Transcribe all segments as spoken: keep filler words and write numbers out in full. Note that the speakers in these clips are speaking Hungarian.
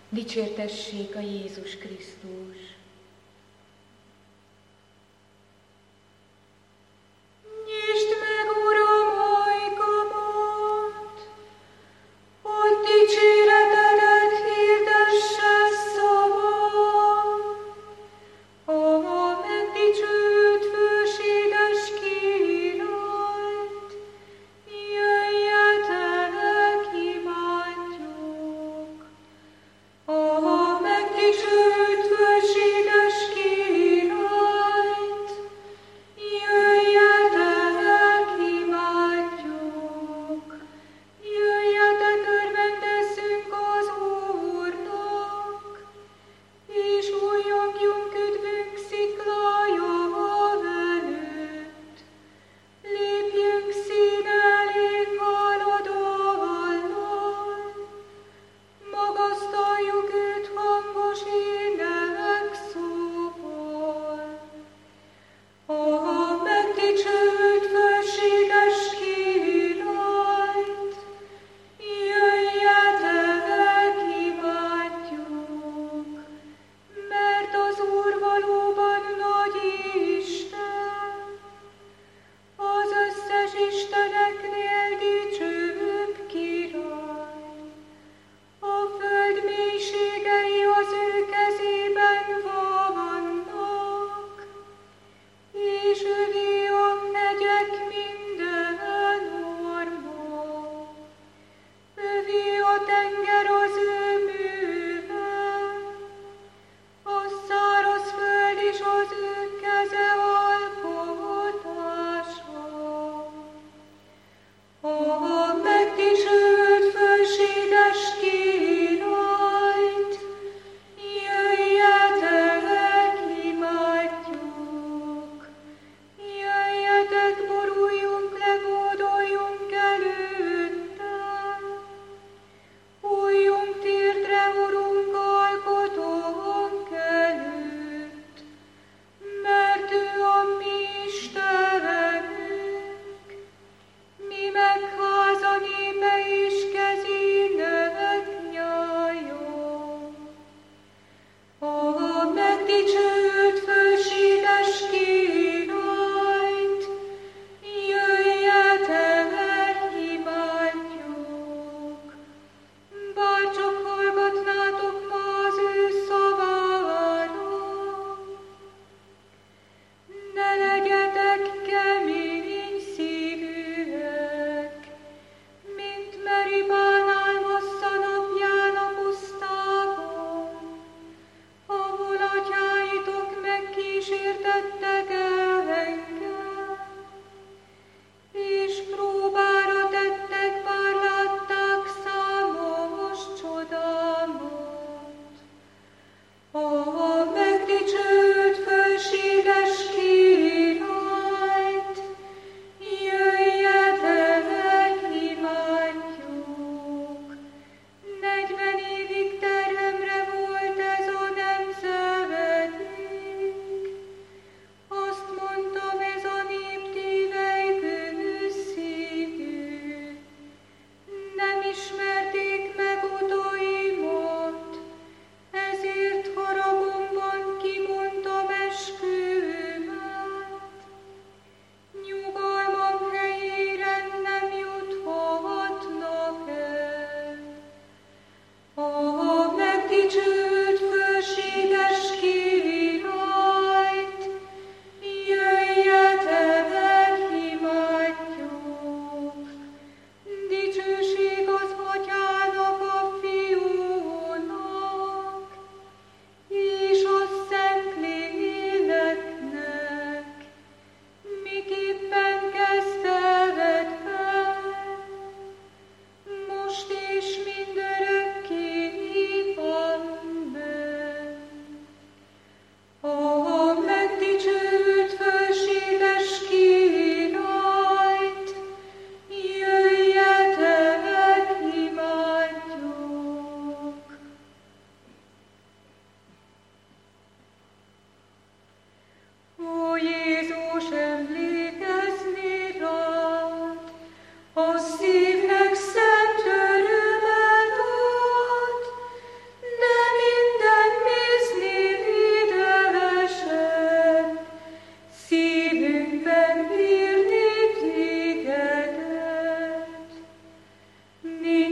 Dicsértessék a Jézus Krisztus! Nyisd meg, Uram, ajkamat, hogy dicséretedet hirdesse szavam. A megdicsőült főséges királyt, jöjjetek, imádjuk. A megdicsőült főséges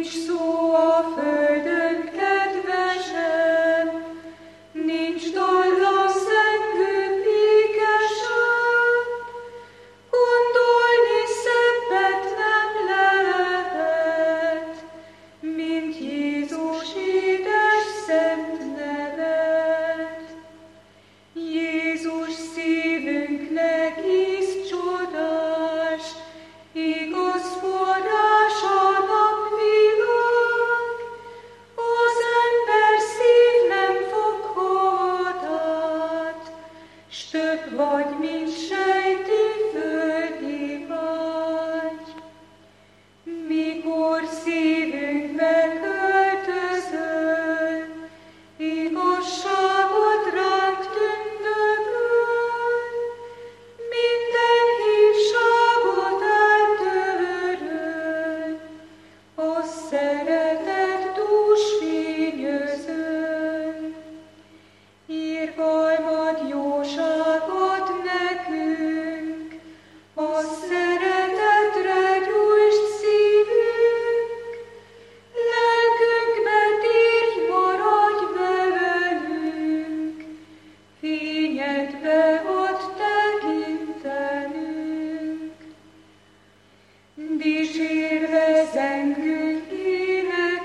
Dicsérve zengünk éneklünk,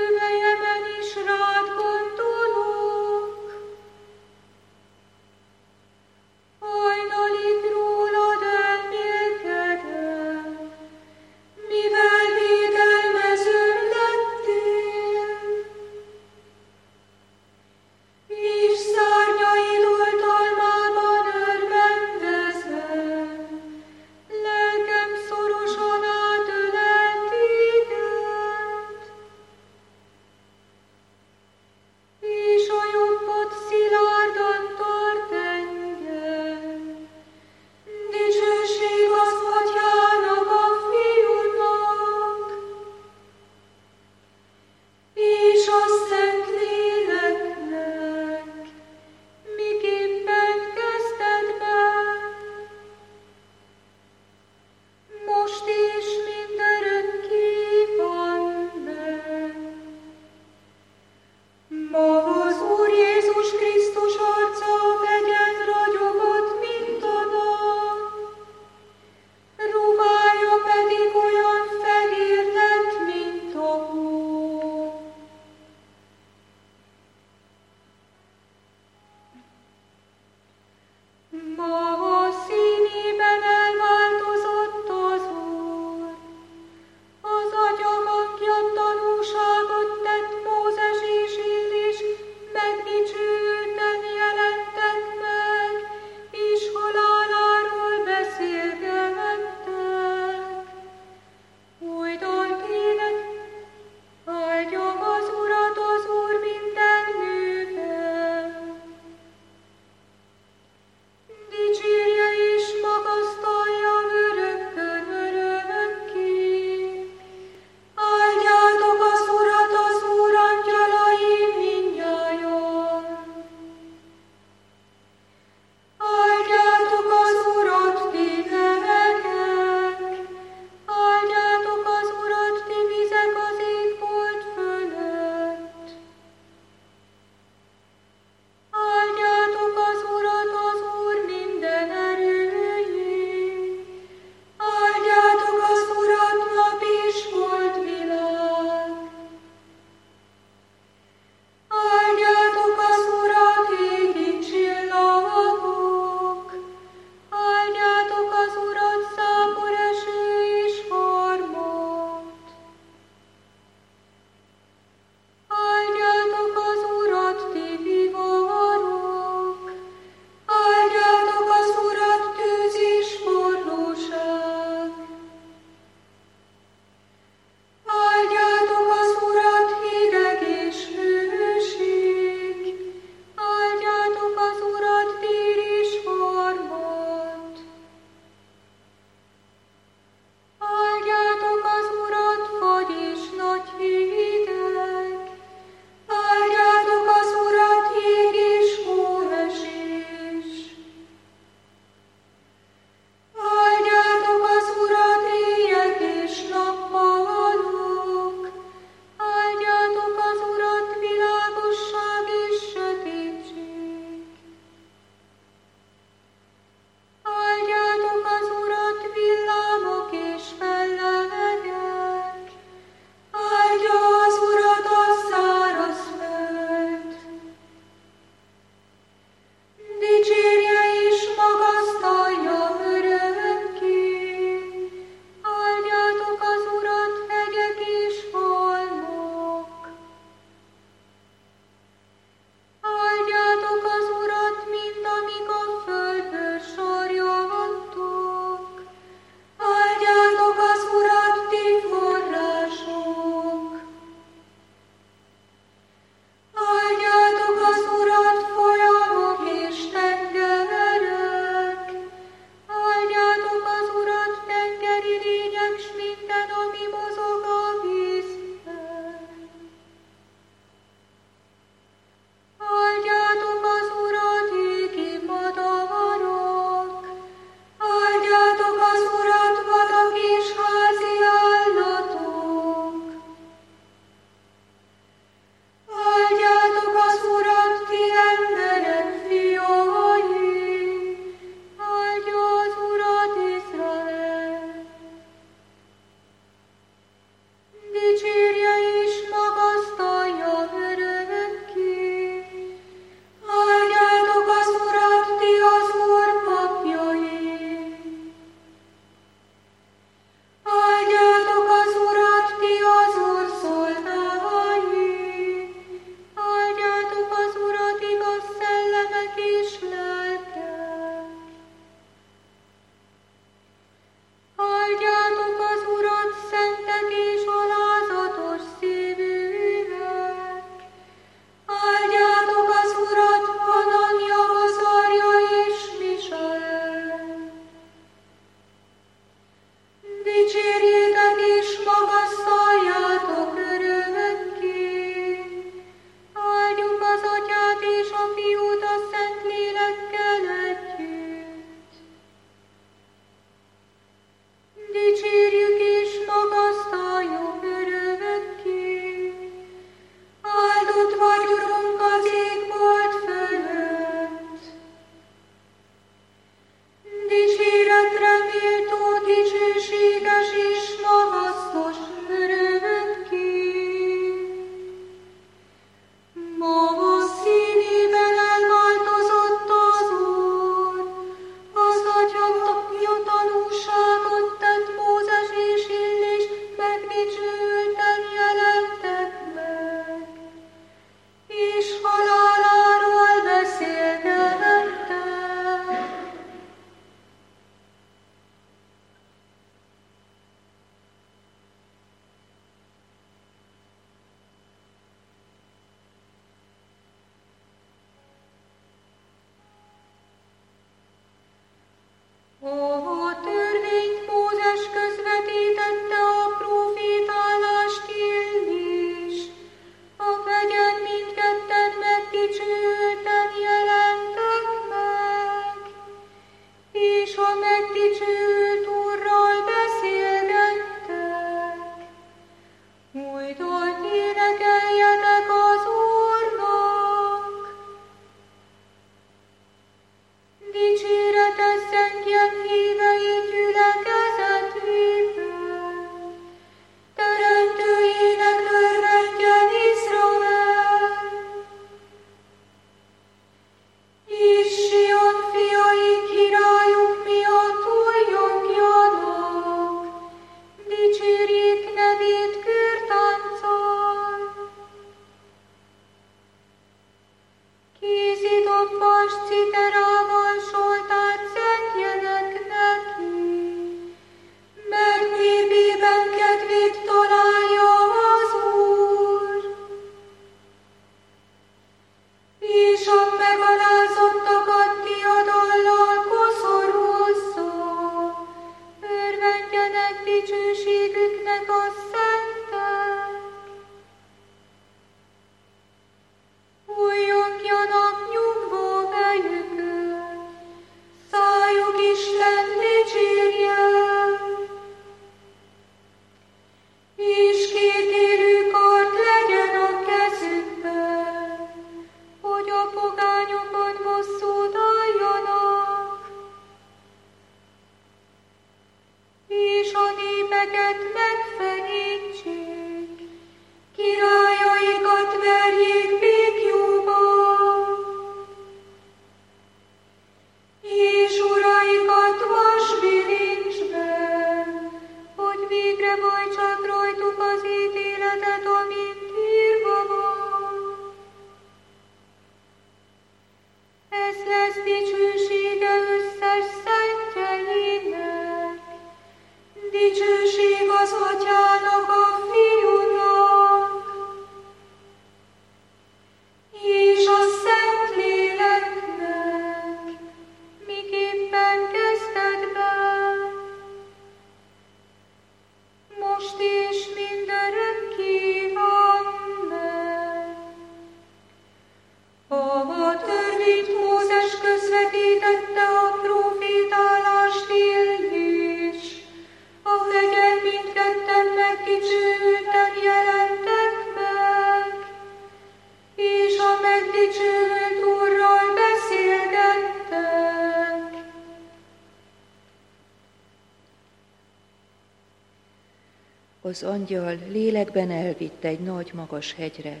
Az angyal lélekben elvitt egy nagy magas hegyre,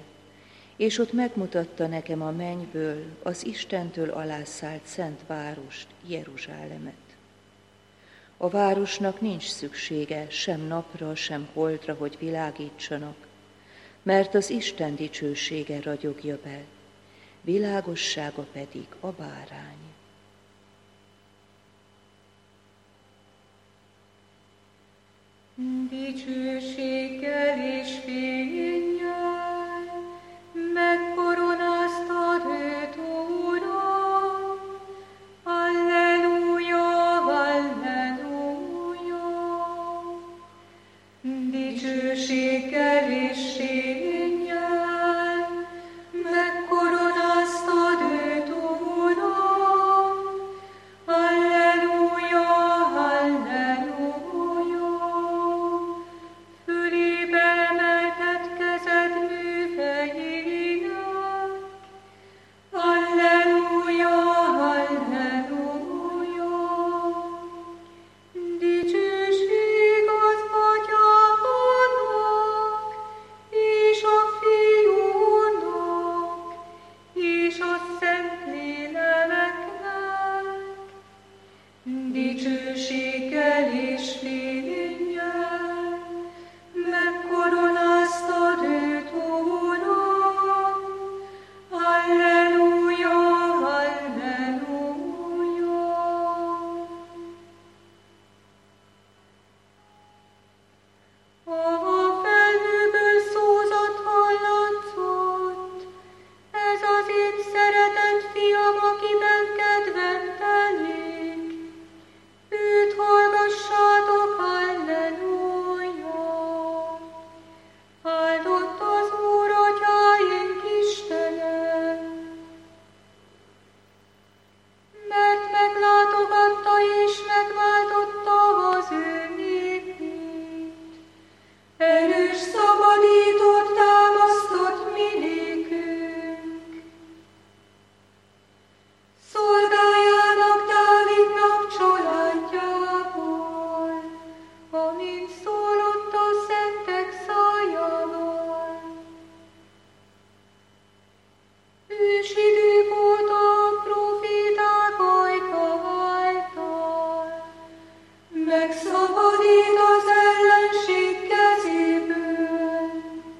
és ott megmutatta nekem a mennyből az Istentől alászállt szent várost, Jeruzsálemet. A városnak nincs szüksége sem napra, sem holdra, hogy világítsanak, mert az Isten dicsősége ragyogja be, világossága pedig a bárány. Dicsőséggel és fénnyel megkoronáztad őt, Uram. Halleluja, halleluja. Dicsőséggel és fénnyel megkoronáztad őt, Uram. Halleluja, halleluja. Dicsőséggel és fénnyel megkoronáztad őt, Uram. Halleluja, halleluja. A felhőből szózat hallatszott, ez az én szeretett fiam, akiben kedvem telik. Őt megszabadít az ellenség kezéből.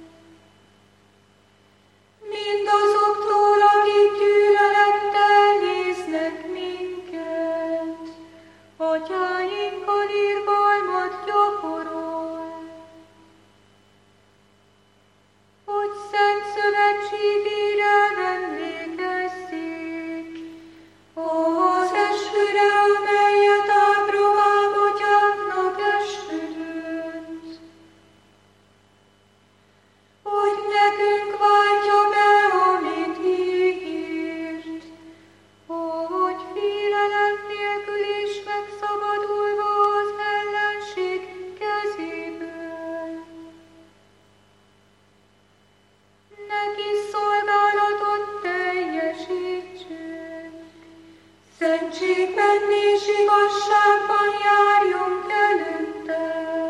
Mindazoktól, akik gyűlölettel néznek minket, atyáinkkal irgalmat gyakorol. Hogy szent szövetségére emlékezzék, az esküre, amelyet Ábrahám atyánknak esküdött, hogy nekünk váltja be, amit ígért, hogy félelem nélkül is megszabadulva az ellenség kezéből. Neki szolgálatot teljesítsünk, szentségben és igazságban járjunk előtte.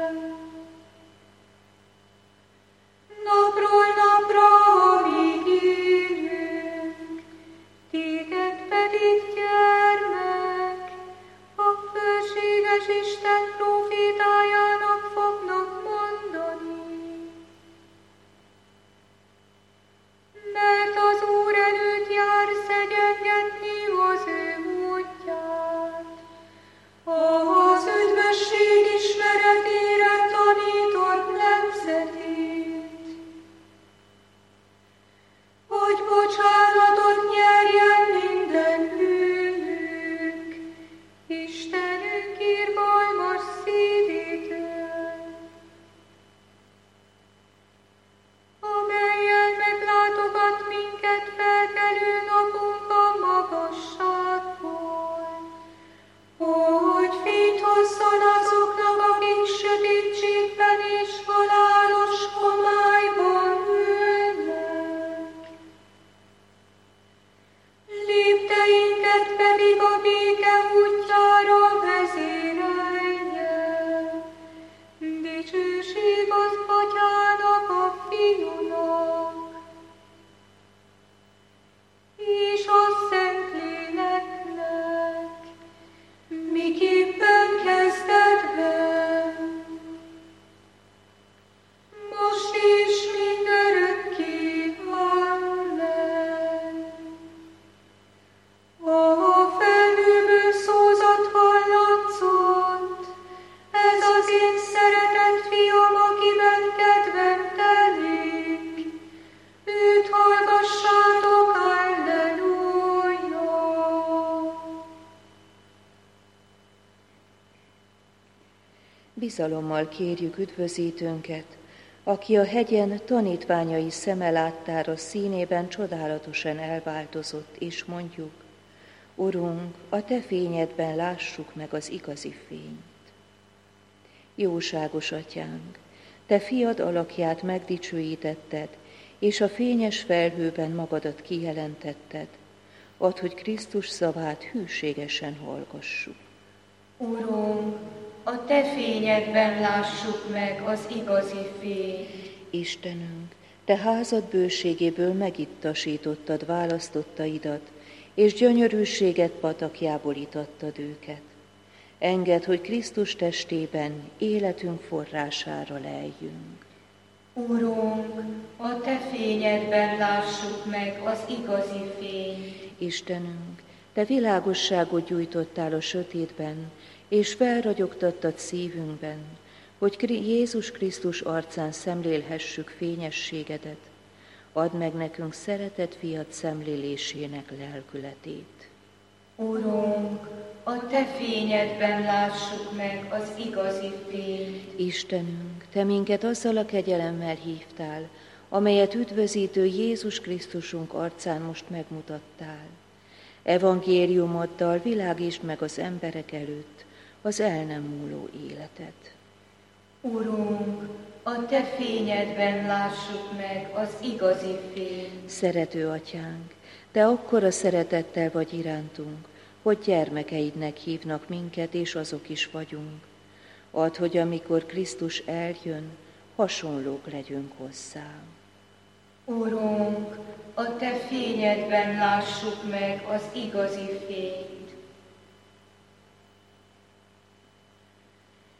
Napról napra, amíg élünk, téged pedig, gyermek, a fölséges Isten prófétájának fognak mondani. Mert az Úr előtt jár szegyengetni az ő útját, az üdvösség ismeretére tanított nemzetét, hogy bocsánatot nyerjen minden bűnük, Istenünk irgalmas szívétől, amellyel meglátogat minket felkelő napunkban magasságból, hogy fényt hozzon azoknak, akik sötétségben és halálos homályban ülnek. Lépteinket pedig a béke útjára vezérelje. Dicsőség az Atyának, a Fiúnak, és a Szentléleknek, miképpen kezdetben, most és mindörökké. Amen. A felhőből szózat hallatszott, ez az én szeretett fiam, akiben kedvem telik. Őt hallgassátok, halleluja! Bizalommal kérjük üdvözítőnket, aki a hegyen tanítványai szeme láttára színében csodálatosan elváltozott, és mondjuk: Urunk, a te fényedben lássuk meg az igazi fényt. Jóságos Atyánk, te fiad alakját megdicsőítetted, és a fényes felhőben magadat kijelentetted. Add, hogy Krisztus szavát hűségesen hallgassuk. Urunk, a te fényedben lássuk meg az igazi fényt. Istenünk, te házad bőségéből megittasítottad választottaidat, és gyönyörűséget patakjából itattad őket. Engedd, hogy Krisztus testében életünk forrására leljünk. Urunk, a te fényedben lássuk meg az igazi fényt. Istenünk, te világosságot gyújtottál a sötétben, és felragyogtattad szívünkben, hogy Jézus Krisztus arcán szemlélhessük fényességedet. Add meg nekünk szeretett fiad szemlélésének lelkületét. Urunk, a te fényedben lássuk meg az igazi fényt. Istenünk, te minket azzal a kegyelemmel hívtál, amelyet üdvözítő Jézus Krisztusunk arcán most megmutattál. Evangéliumoddal világítsd meg az emberek előtt az el nem múló életet. Urunk, a te fényedben lássuk meg az igazi fényt. Szerető Atyánk, te akkora szeretettel vagy irántunk, hogy gyermekeidnek hívnak minket, és azok is vagyunk. Add, hogy amikor Krisztus eljön, hasonlók legyünk hozzá. Urunk, a te fényedben lássuk meg az igazi fényt.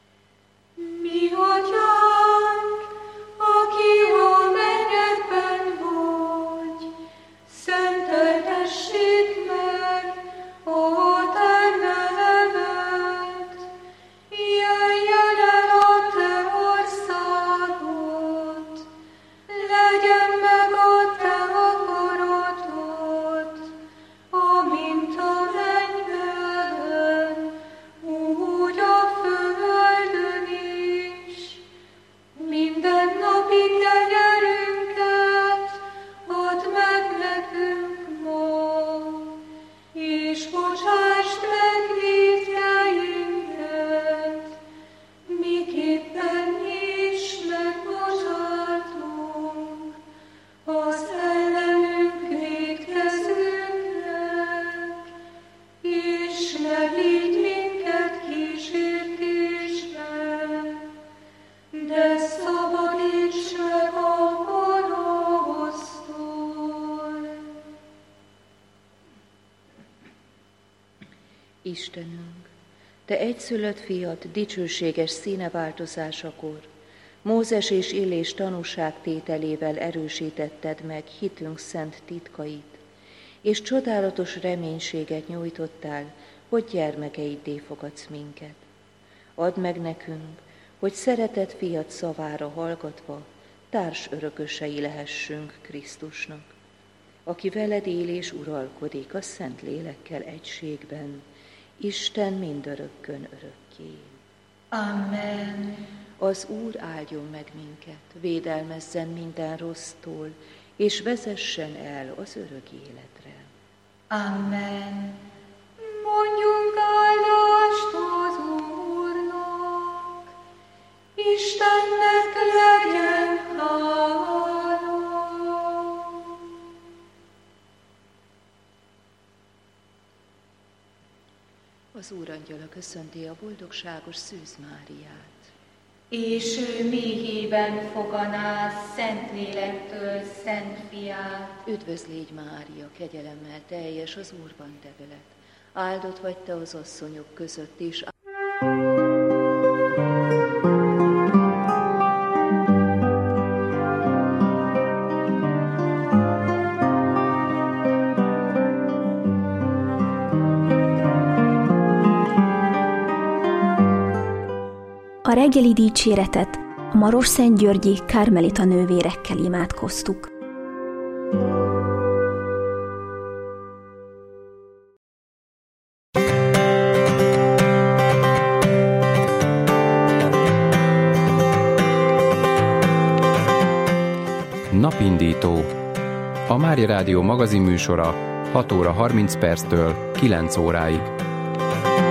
Istenünk, Te egyszülött fiat dicsőséges színeváltozásakor Mózes és Illés tanúságtételével erősítetted meg hitünk szent titkait, és csodálatos reménységet nyújtottál, hogy gyermekeiddé fogadsz minket. Add meg nekünk, hogy szeretett fiat szavára hallgatva társ örökösei lehessünk Krisztusnak, aki veled él és uralkodik a Szent Lélekkel egységben, Isten mindörökkön örökké. Amen. Az Úr áldjon meg minket, védelmezzen minden rossztól, és vezessen el az örök életre. Amen. Mondjunk áldást az Úrnak, Istennek legyen hála. Az Úr angyala köszönti a boldogságos Szűz Máriát. És ő méhében foganá Szentlélektől Szent Fiát. Üdvözl légy, Mária, kegyelemmel teljes, az Úr van te veled. Áldott vagy te az asszonyok között is. A reggeli dicséretet a Marosszentgyörgyi karmelita nővérekkel imádkoztuk. Napindító. A Mária Rádió magazinműsora hat óra harminc perctől kilenc óráig.